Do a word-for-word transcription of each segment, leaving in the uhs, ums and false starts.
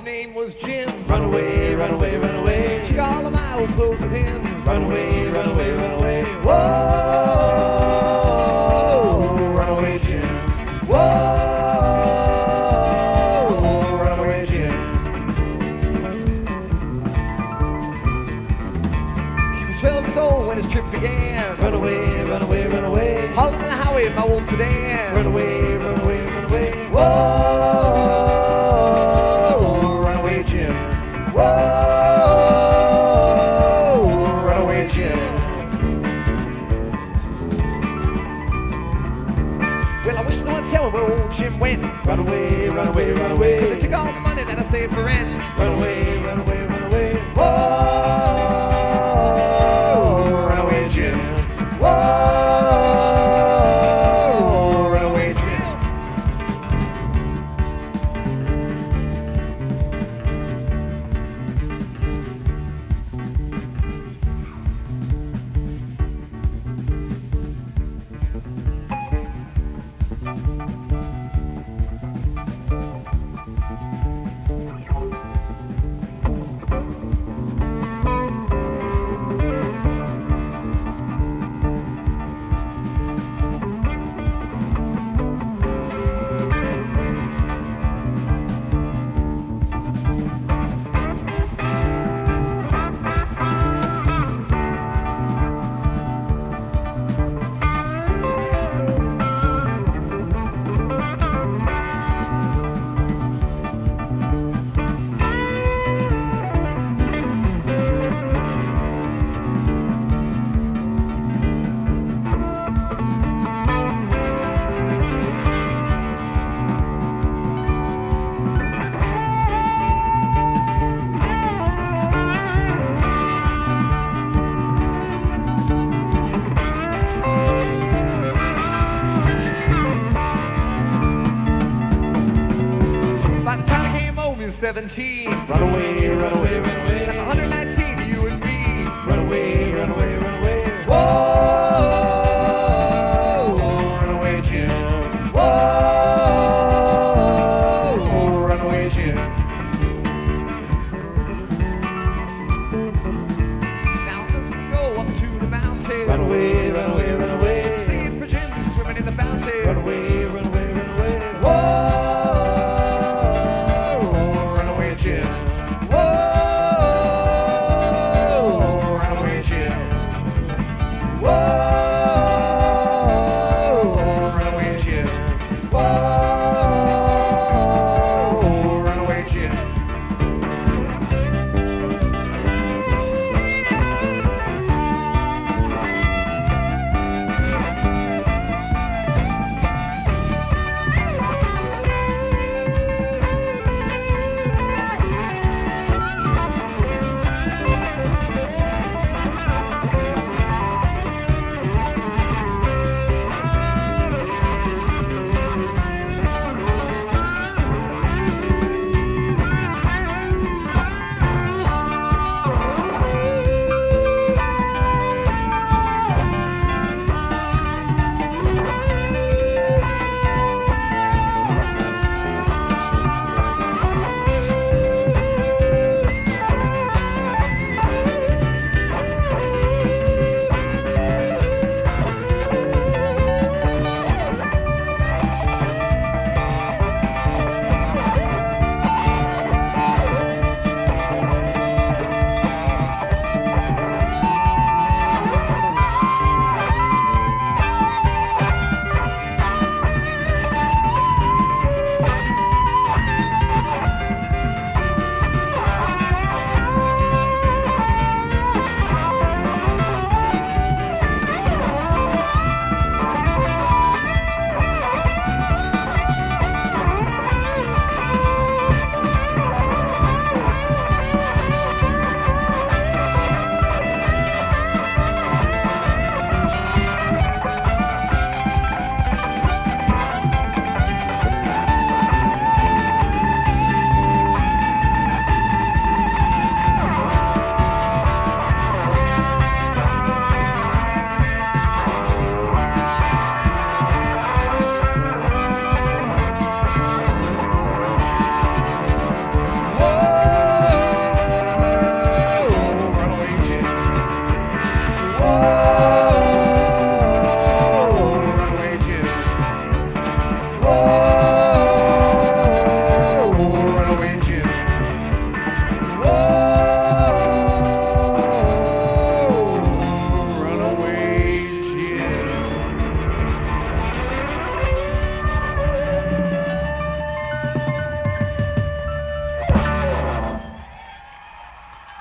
name was Jim. Run away, run away, run away. Took all of my old clothes with him. Run away, run away, run away. Whoa, run away, Jim. Whoa, run away, Jim. She was twelve years old when his trip began. Run away, run away, run away. Hauling down the highway in my old sedan. Run away, run away, run away. Whoa, run away, Jim. Whoa, run away, Jim. Well, I wish someone would tell me where old Jim went. Run away, run away, run away. Cause they took all the money that I saved for rent. Run away, run away, run away. Whoa, run away, Jim. Whoa, run away, Jim. By the time I came home, he was seventeen. Run away, run away, run away. That's one hundred nineteen to you and me. Run away, run away, run away. Whoa, run away, Jim. Whoa, run away, Jim. Now let's go up to the mountain. Run away, run away, run away. Singing for Jim, swimming in the fountain. Run away, run away, run away. Whoa, run away, Jim. Whoa, run away, Jim. Whoa.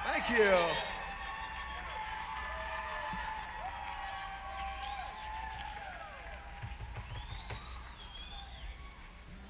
Thank you.